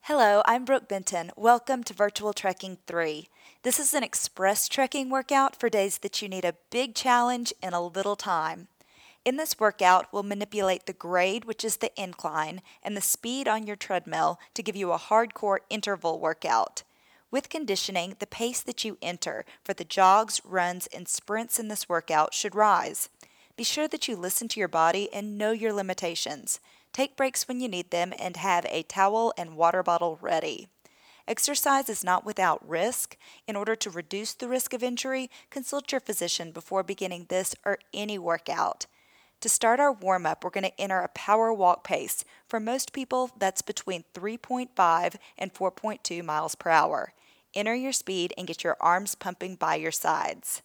Hello, I'm Brooke Benton. Welcome to Virtual Trekking 3. This is an express trekking workout for days that you need a big challenge in a little time. In this workout, we'll manipulate the grade, which is the incline, and the speed on your treadmill to give you a hardcore interval workout. With conditioning, the pace that you enter for the jogs, runs, and sprints in this workout should rise. Be sure that you listen to your body and know your limitations. Take breaks when you need them and have a towel and water bottle ready. Exercise is not without risk. In order to reduce the risk of injury, consult your physician before beginning this or any workout. To start our warm-up, we're going to enter a power walk pace. For most people, that's between 3.5 and 4.2 miles per hour. Enter your speed and get your arms pumping by your sides.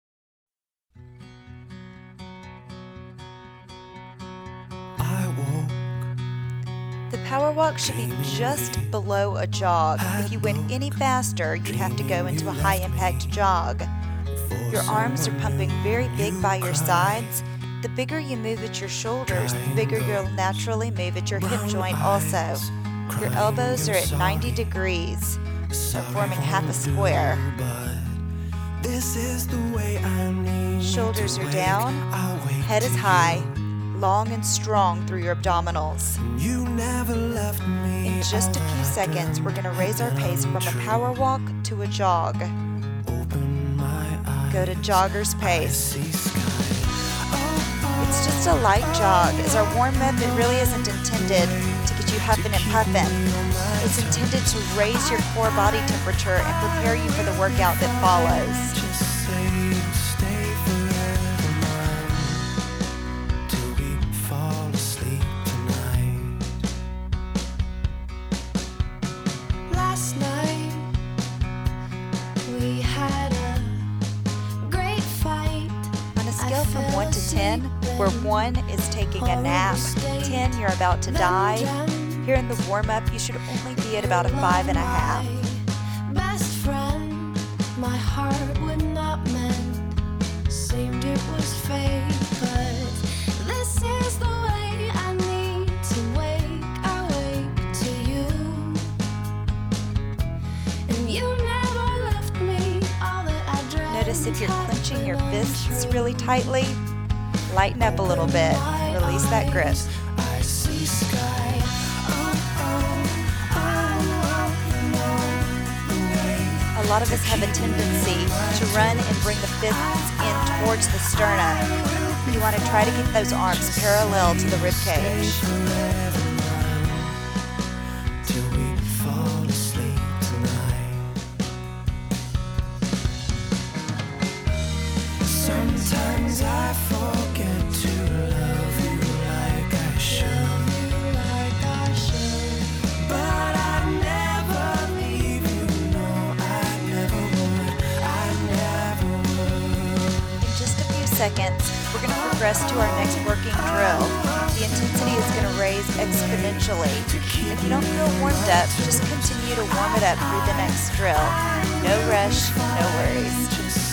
The power walk should be just below a jog. If you went any faster, you'd have to go into a high-impact jog. Your arms are pumping very big by your sides. The bigger you move at your shoulders, the bigger you'll naturally move at your hip joint also. Your elbows are at 90 degrees, forming half a square. Shoulders are down, head is high, long and strong through your abdominals. In just a few seconds, we're going to raise our pace from a power walk to a jog. Go to jogger's pace. It's just a light jog. As our warm-up, it really isn't intended to get you huffing and puffing. It's intended to raise your core body temperature and prepare you for the workout that follows. From 1 to 10, where 1 is taking a nap, 10 you're about to die. Here in the warm-up, you should only be at about a 5.5. Best friend, my heart would not mend. Seemed it was fate, but this is the way I need to awake to you. And you never left me all that I dreamed. Notice if you're clenching your fists really tightly, lighten up a little bit, release that grip. A lot of us have a tendency to run and bring the fists in towards the sternum. You want to try to get those arms parallel to the rib cage. Sometimes I forget to love you like I should. But I never leave you, no, I never would. In just a few seconds, we're going to progress to our next working drill. The intensity is going to raise exponentially. If you don't feel warmed up, just continue to warm it up through the next drill. No rush, no worries.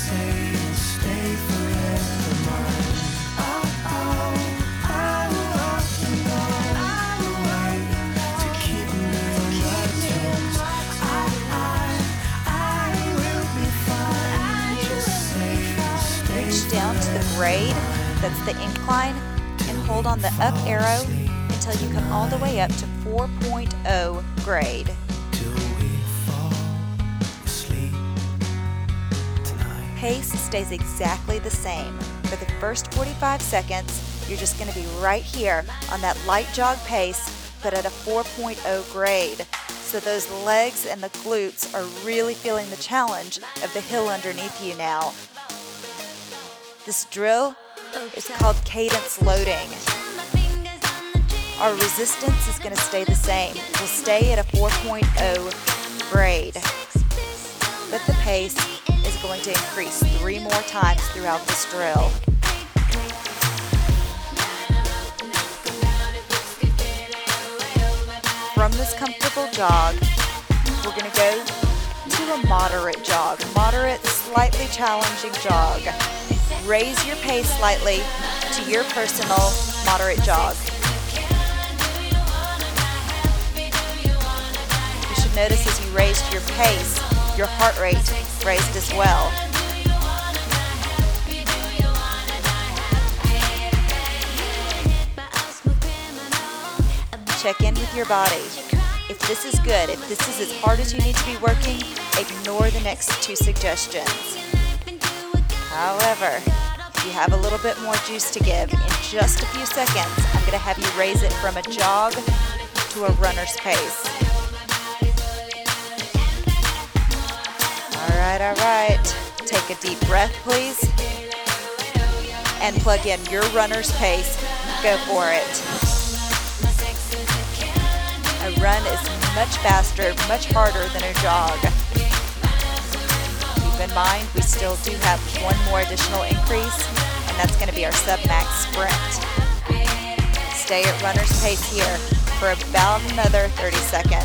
Down to the grade, that's the incline, and hold on the up arrow until you come all the way up to 4.0 grade. Pace stays exactly the same. For the first 45 seconds, you're just going to be right here on that light jog pace, but at a 4.0 grade. So those legs and the glutes are really feeling the challenge of the hill underneath you now. This drill is called cadence loading. Our resistance is going to stay the same. We'll stay at a 4.0 grade. But the pace is going to increase 3 more times throughout this drill. From this comfortable jog, we're going to go to a moderate jog. Moderate, slightly challenging jog. Raise your pace slightly to your personal moderate jog. notice as you raised your pace, your heart rate raised as well. Check in with your body. If this is good, if this is as hard as you need to be working, ignore the next two suggestions. However, if you have a little bit more juice to give, in just a few seconds, I'm going to have you raise it from a jog to a runner's pace. All right. Take a deep breath, please. And plug in your runner's pace. Go for it. A run is much faster, much harder than a jog. Keep in mind, we still do have one more additional increase, and that's going to be our sub-max sprint. Stay at runner's pace here for about another 30 seconds.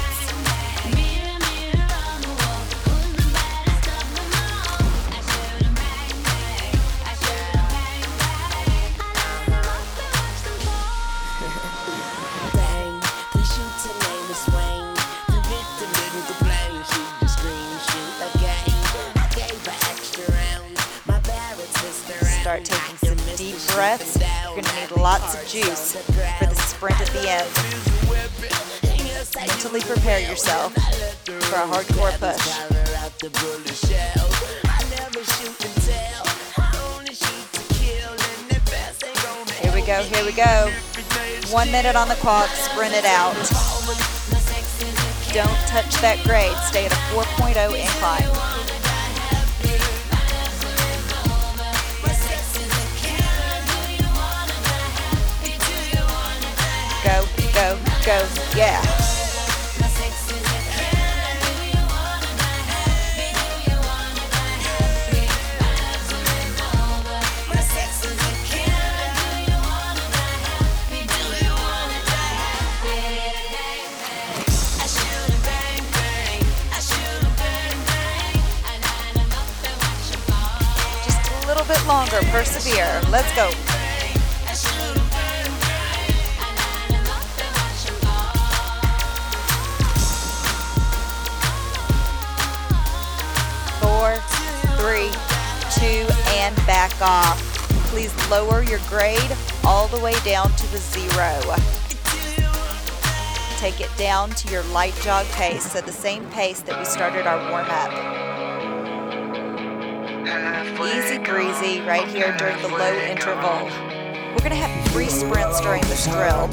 Start taking some deep breaths. You're going to need lots of juice for the sprint at the end. Mentally prepare yourself for a hardcore push. Here we go. 1 minute on the clock, sprint it out. Don't touch that grade. Stay at a 4.0 incline. Go, yeah. Just a little bit longer, persevere. Let's go. 3, 2, and back off. Please lower your grade all the way down to the 0. Take it down to your light jog pace, so the same pace that we started our warm-up. Easy breezy right here during the low interval. We're going to have 3 sprints during this drill.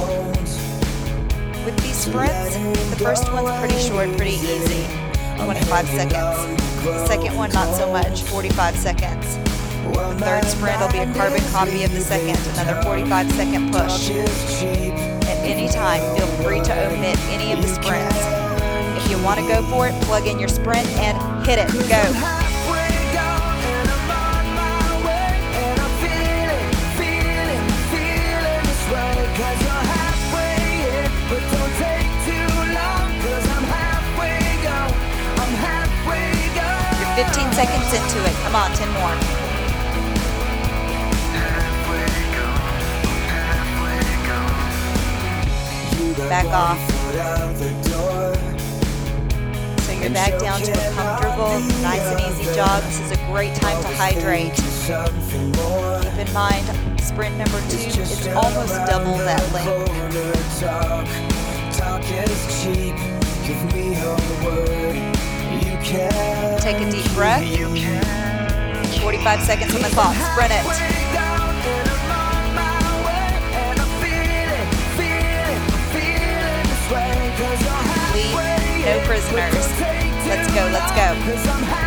With these sprints, the first one's pretty short, pretty easy. 25 seconds. The second one, not so much, 45 seconds. The third sprint will be a carbon copy of the second, another 45-second push. At any time, feel free to omit any of the sprints. If you want to go for it, plug in your sprint and hit it. Go. You're 15 seconds into it. Come on, 10 more. Back off. So you're back down to a comfortable, nice and easy jog. This is a great time to hydrate. Keep in mind, sprint number 2 is almost double that length. Take a deep breath. 45 seconds on the clock. Sprint it. Leave no prisoners. Let's go, let's go.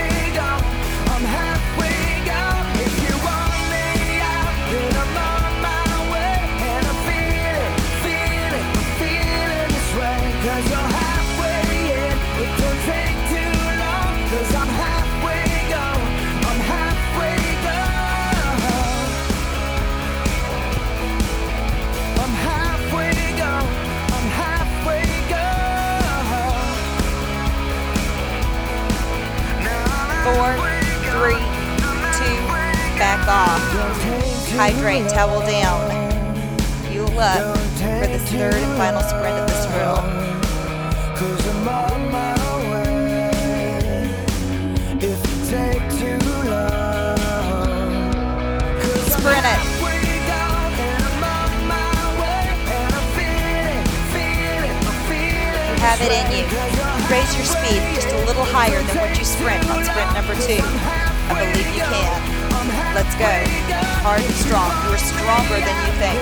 Back off. Hydrate, towel down. Fuel up for the third and final sprint of this drill. have it in you. Raise your speed just a little higher than what you sprint on sprint number 2. I believe you can. Let's go. Hard and strong. You are stronger than you think.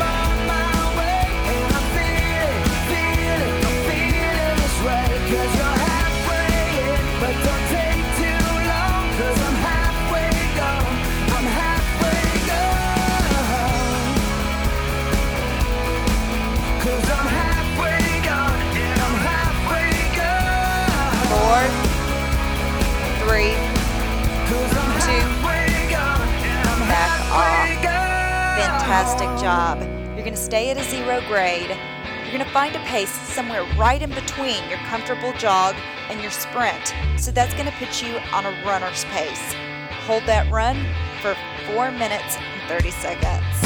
Fantastic job. You're going to stay at a 0 grade. You're going to find a pace somewhere right in between your comfortable jog and your sprint. So that's going to put you on a runner's pace. Hold that run for 4 minutes and 30 seconds.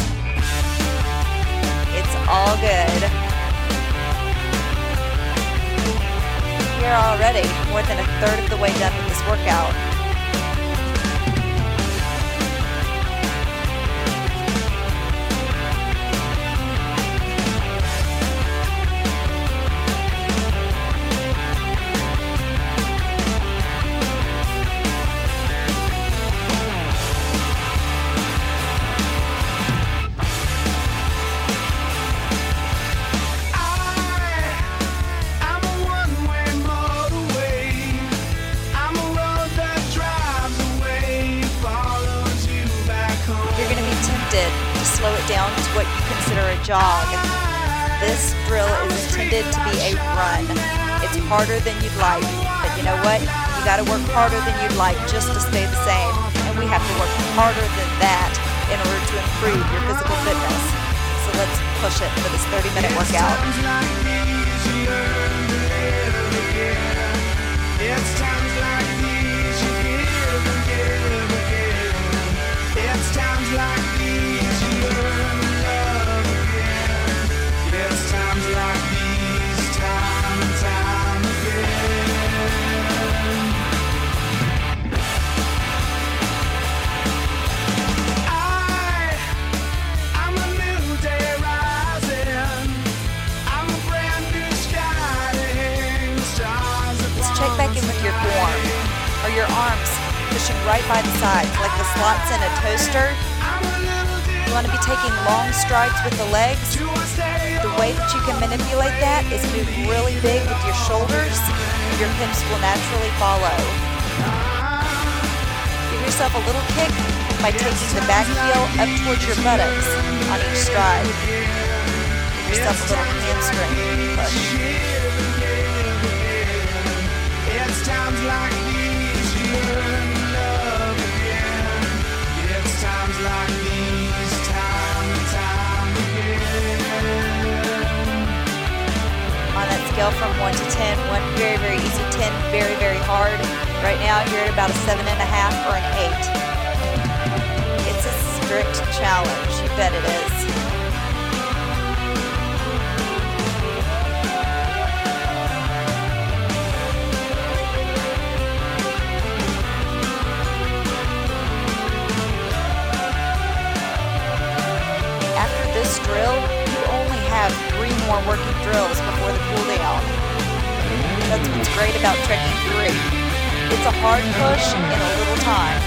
It's all good. You're already more than a third of the way done with this workout. To slow it down to what you consider a jog. This drill is intended to be a run. It's harder than you'd like, but you know what? You got to work harder than you'd like just to stay the same, and we have to work harder than that in order to improve your physical fitness. So let's push it for this 30-minute workout. It's times like these you give and give again. It's times like these you learn to love again. It's times like these, time and time again. I'm a new day rising. I'm a brand new sky to hang stars. Let's check back in with your form. Are your arms pushing right by the sides like the slots in a toaster? You want to be taking long strides with the legs. The way that you can manipulate that is move really big with your shoulders. Your hips will naturally follow. Give yourself a little kick by taking the back heel up towards your buttocks on each stride. Give yourself a little hamstring push. It's times like these you learn to love again. It's times like these, time and time again. On that scale from 1 to 10, 1 very, very easy, 10 very, very hard. Right now you're at about a 7.5 or an 8. It's a strict challenge, you bet it is. This drill, you only have 3 more working drills before the cool down. That's what's great about trekking 3. It's a hard push in a little time.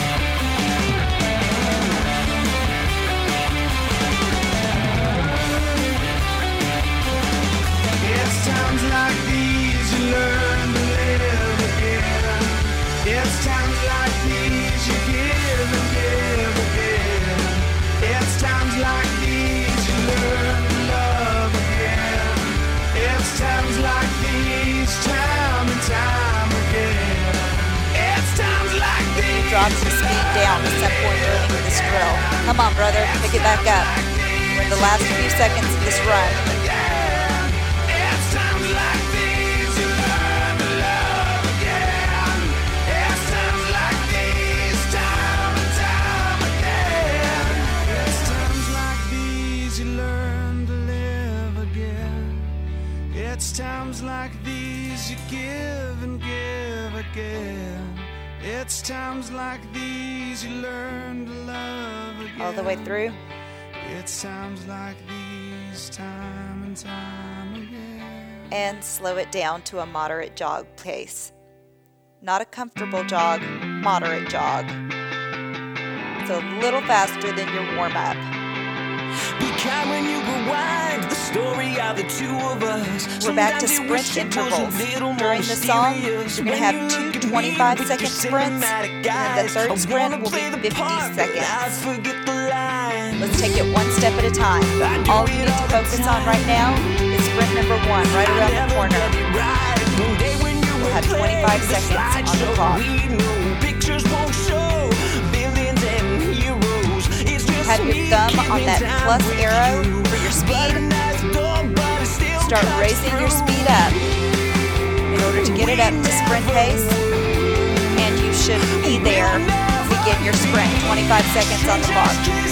It's times like these you learn to live again. It's times like these you give and give again. It's times like these you learn to love again. It's times like these, time and time again. It's times like these. Drop some speed down at some point during this drill. Come on, brother, pick it back up. We're in the last few seconds of this run. It's times like these you learn to love again. It's times like these, time and time again. It's times like these you learn to live again. It's times like these you give and give again. It's times like these you learn to love again. All the way through. It's times like these, time and time again. and slow it down to a moderate jog pace. Not a comfortable jog, moderate jog. So a little faster than your warm-up. Be kind when you rewind the story of the two of us. We're back to sprint intervals. During the song, you're going to have two 25-second sprints, and then the third sprint will be 50 seconds. Let's take it one step at a time. All you need to focus on right now is sprint number 1, right around the corner. We'll have 25 seconds on the clock. Have your thumb on that plus arrow for your speed. Start raising your speed up in order to get it up to sprint pace, and you should be there to begin your sprint. 25 seconds on the clock.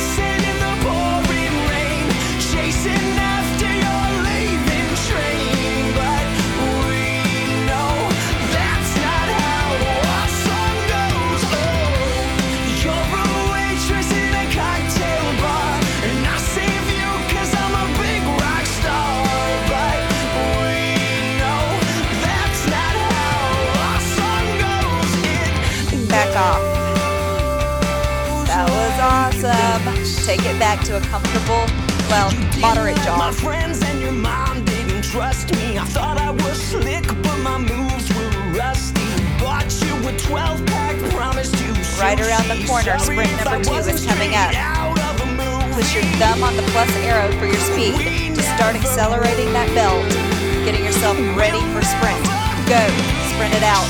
Back off. That was awesome. Take it back to a comfortable, moderate jog. My friends and your mom didn't trust me. I thought I was slick, but my moves were rusty. Bought you a 12-pack, promised you sushi. Right around the corner, sprint number 2 is coming up. Push your thumb on the plus arrow for your speed to start accelerating that belt, getting yourself ready for sprint. Go, sprint it out.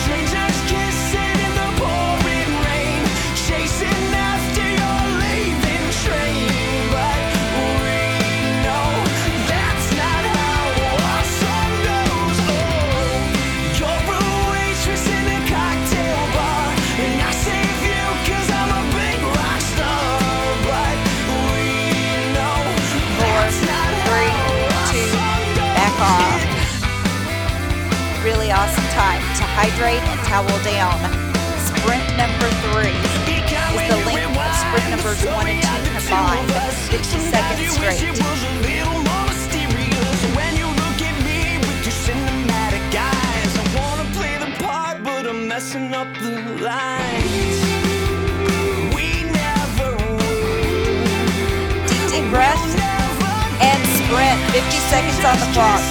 Really awesome time to hydrate and towel down. Sprint number 3 is the length of sprint numbers 1 and 2 combined, 50 seconds straight. When you look at me with your cinematic eyes, I wanna play the part, but I'm messing up the lines. We never will. Deep breath and sprint. 50 seconds on the clock.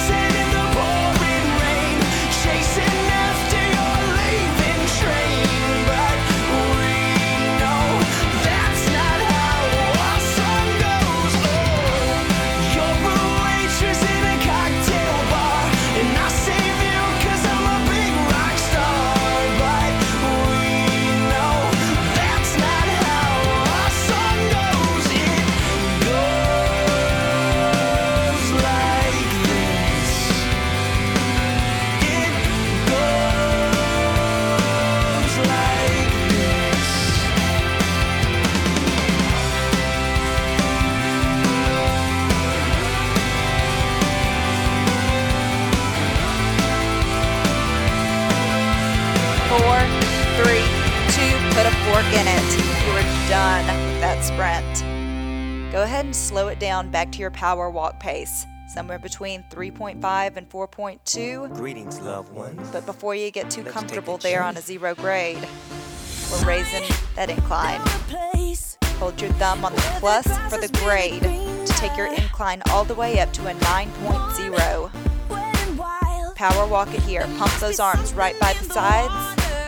Put a fork in it. You are done with that sprint. Go ahead and slow it down back to your power walk pace, somewhere between 3.5 and 4.2. Greetings, loved ones. But before you get too comfortable there on a 0 grade, we're raising that incline. Hold your thumb on the plus for the grade to take your incline all the way up to a 9.0. Power walk it here. Pump those arms right by the sides.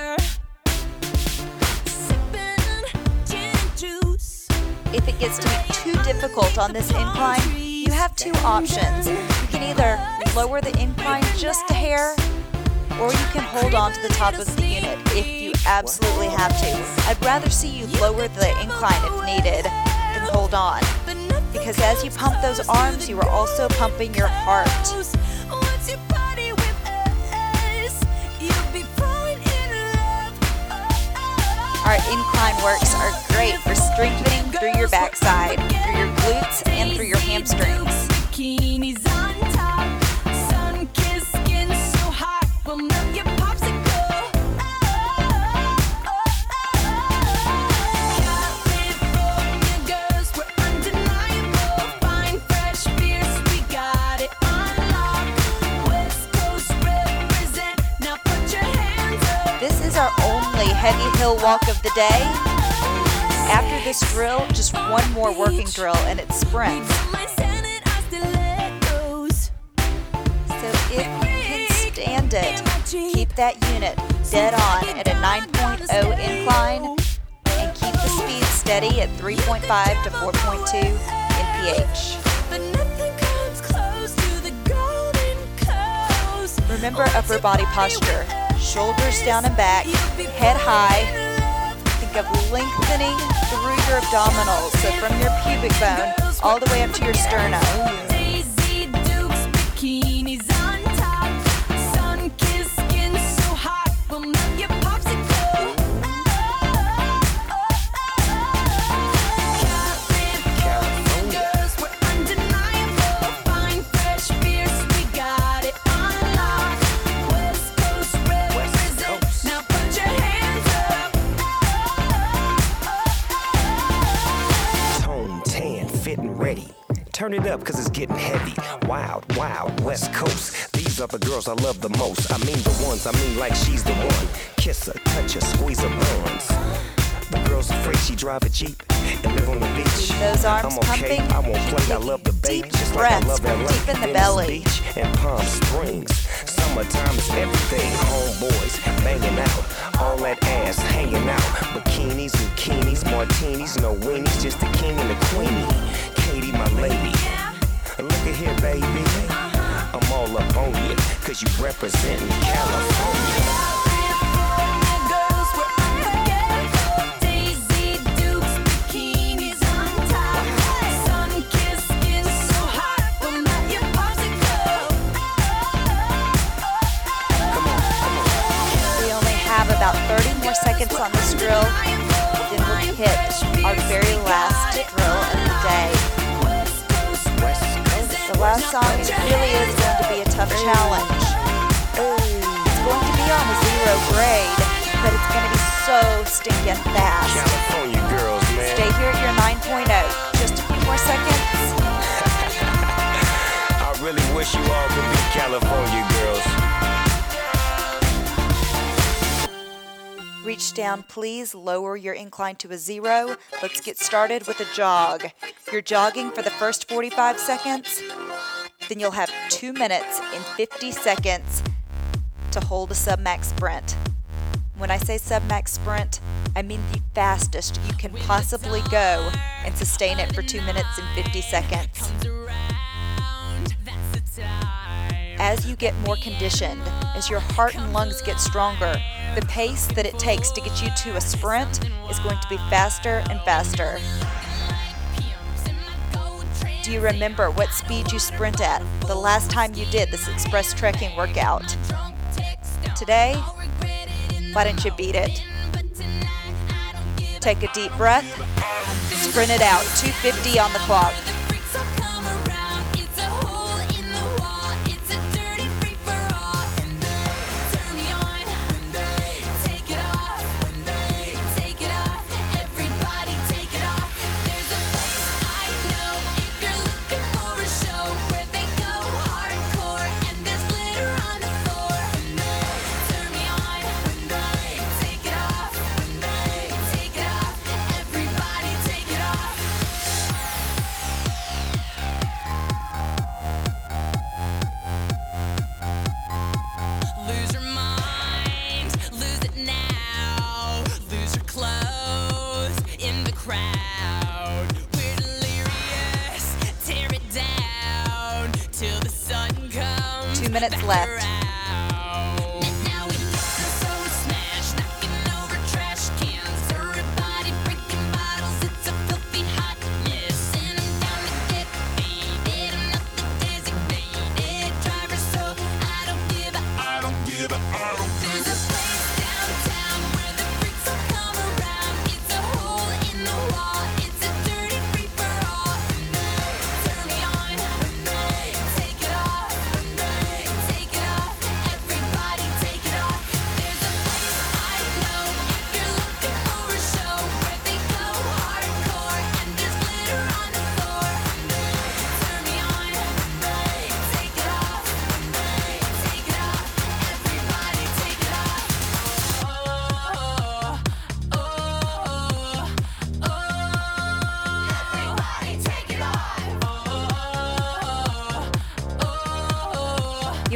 If it gets to be too difficult on this incline, you have 2 options. You can either lower the incline just a hair, or you can hold on to the top of the unit if you absolutely have to. I'd rather see you lower the incline if needed than hold on, because as you pump those arms, you are also pumping your heart. Our incline works are great for strengthening through your backside, through your glutes, and through your hamstrings. heavy hill walk of the day. After this drill, just one more working drill and it's sprints. So if you can stand it, keep that unit dead on at a 9.0 incline and keep the speed steady at 3.5 to 4.2 mph. Remember upper body posture. Shoulders down and back, head high. Think of lengthening through your abdominals, so from your pubic bone all the way up to your sternum. Turn it up, cause it's getting heavy. Wild, wild, West Coast. These are the girls I love the most. I mean the ones, I mean like she's the one. Kiss her, touch her, squeeze her buns. The girl's afraid she drive a Jeep and live on the beach. Those arms I'm okay, pumping. I won't play, I love the baby. Deep Just like I breaths love from LA, deep in the Venice belly. Beach and Palm Springs. Summertime is everything. Homeboys banging out, all that ass hanging out. Bikinis, bikinis, martinis, no weenies, just the king and the queenie. Katie, my lady. Look at here, baby. I'm all up on you, cause you representing California. We only have about 30 more seconds on this drill, then we'll hit our very last drill of the day. The last song, it really is going to be a tough challenge. It's going to be on a 0 grade, but it's going to be so stinking fast. California girls, man. Stay here at your 9.0. Just a few more seconds. I really wish you all could be California girls. Reach down, please. Lower your incline to a 0. Let's get started with a jog. You're jogging for the first 45 seconds. Then you'll have 2 minutes and 50 seconds to hold a submax sprint. When I say submax sprint, I mean the fastest you can possibly go and sustain it for 2 minutes and 50 seconds. As you get more conditioned, as your heart and lungs get stronger, the pace that it takes to get you to a sprint is going to be faster and faster. Do you remember what speed you sprint at the last time you did this express trekking workout? Today, why don't you beat it? Take a deep breath, sprint it out, 250 on the clock. crowd. We're delirious, tear it down till the sun comes. 2 minutes back left. around. And now we so smash, knocking over trash cans. Everybody breaking bottles, it's a filthy hot mess. And I'm down to get faded, I'm not the designated driver, so I don't give a. There's a place downtown where the freaks all come around. It's a hole in the wall. It's a dirty free for all. Turn me on. Take it off. Take it off. Everybody take it off. There's a place I know if you're looking for a show where they go hardcore and there's glitter on the floor. Turn me on. Take it off. Take it off. Everybody take it off.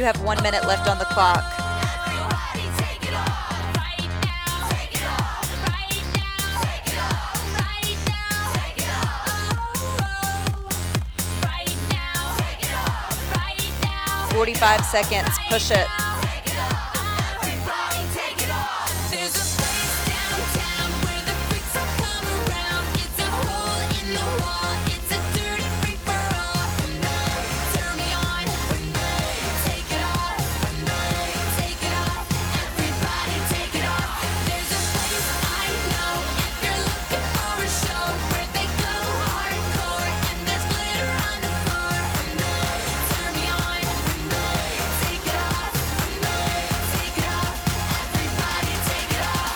You have 1 minute left on the clock. Everybody take it off right now. Take it off right now. Take it off right now. Take it off right now. Take it off right now. 45 seconds. Push it. Take it off. Everybody take it off. There's a place downtown where the freaks all come around. It's a hole in the wall. It's a dirty free for all. Turn me on. Take it off. Take it off. Everybody take it off. There's a place I know if you're looking for a show where they go hardcore and there's glitter on the floor. Turn me on. Take it off. Take it off. Everybody take it off.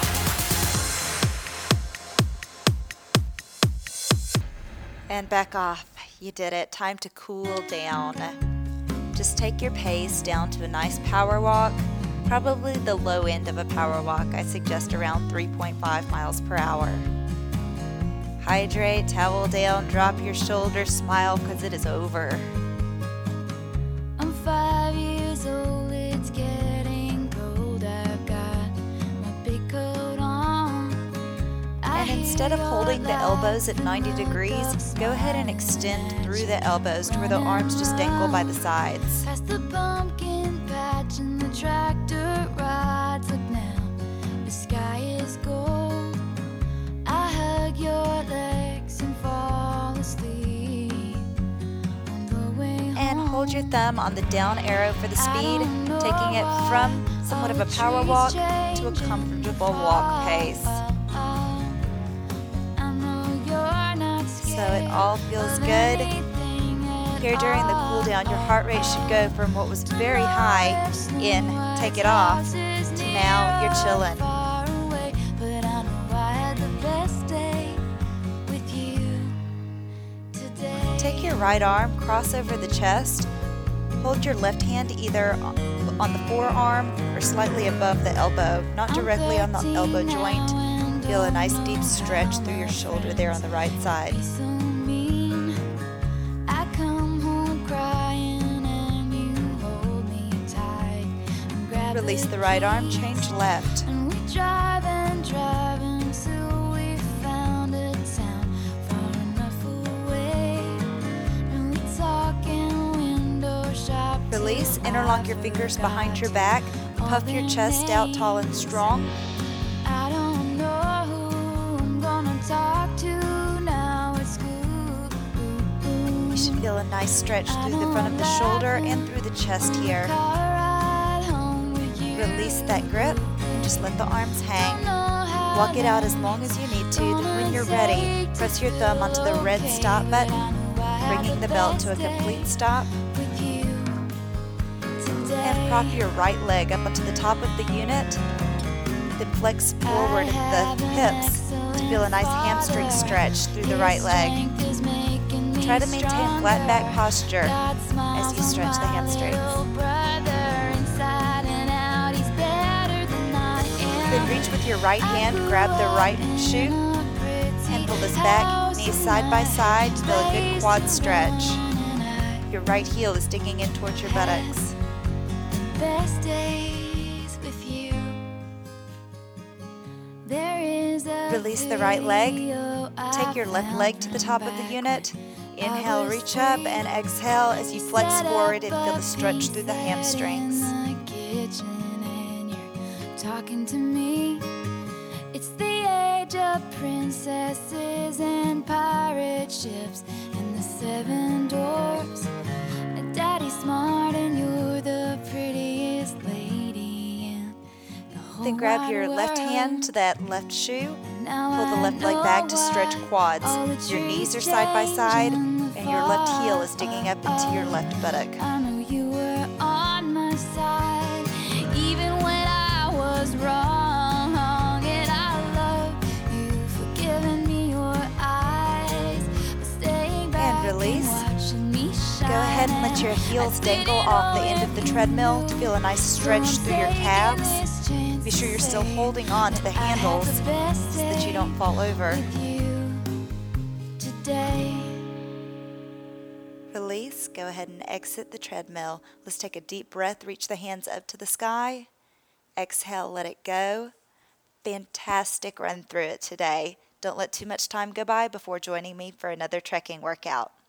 And back off. You did it. Time to cool down. Just take your pace down to a nice power walk. Probably the low end of a power walk. I suggest around 3.5 miles per hour. Hydrate, towel down, drop your shoulders, smile because it is over. I'm 5 years old, it's getting cold. I've got my big coat on. And instead of holding the elbows at 90 degrees, go ahead and extend through the elbows to where the arms just dangle by the sides. Past the pumpkin patch and the tractor rides. Look now, the sky is gold. I hug your legs and fall asleep on the way home. And hold your thumb on the down arrow for the speed, taking it from somewhat of a power walk to a comfortable walk pace. So it all feels good. Here during the cool down, your heart rate should go from what was very high in Take It Off to now you're chilling. Take your right arm, cross over the chest. Hold your left hand either on the forearm or slightly above the elbow, not directly on the elbow joint. Feel a nice deep stretch through your shoulder there on the right side. Release the right arm, change left. And we drive until we found a town far enough away. And we talk in window shop. Release, interlock your fingers behind your back, puff your chest out tall and strong. I don't know who I'm gonna talk to now. It's cool. You should feel a nice stretch through the front of the shoulder and through the chest here. Release that grip and just let the arms hang. Walk it out as long as you need to. Then when you're ready, press your thumb onto the red stop button, bringing the belt to a complete stop. And prop your right leg up onto the top of the unit. Then flex forward the hips to feel a nice hamstring stretch through the right leg. Try to maintain flat back posture as you stretch the hamstrings. Then reach with your right hand, grab the right shoe, and pull this back, knees side by side to feel a good quad stretch. Your right heel is digging in towards your buttocks. Best days with you. There is a Release the right leg. video Take your I left leg to the top of the found unit. back Inhale, when I was reach up, three. and exhale as you flex Set forward and up feel a the stretch through the pizza hamstrings. in the kitchen and you're talking to me. It's the age of princesses and pirate ships and the 7 dwarfs. Daddy's smart and you're the prettiest lady in the whole Then grab wide your left world. hand to that left shoe. Now Pull the I left leg know back to stretch why quads. all the Your knees are trees side by side, change and your left heel is fall digging up into your left buttock. I know you were on my side, even when I was wrong. And I love you for giving me your eyes, for staying back And release. watching me shine. Go ahead and let your heels dangle off the end of the treadmill to feel a nice stretch through your calves. Be sure you're still holding on to the handles so that you don't fall over. Today. release, go ahead and exit the treadmill. Let's take a deep breath, reach the hands up to the sky. Exhale, let it go. Fantastic run through it today. Don't let too much time go by before joining me for another trekking workout.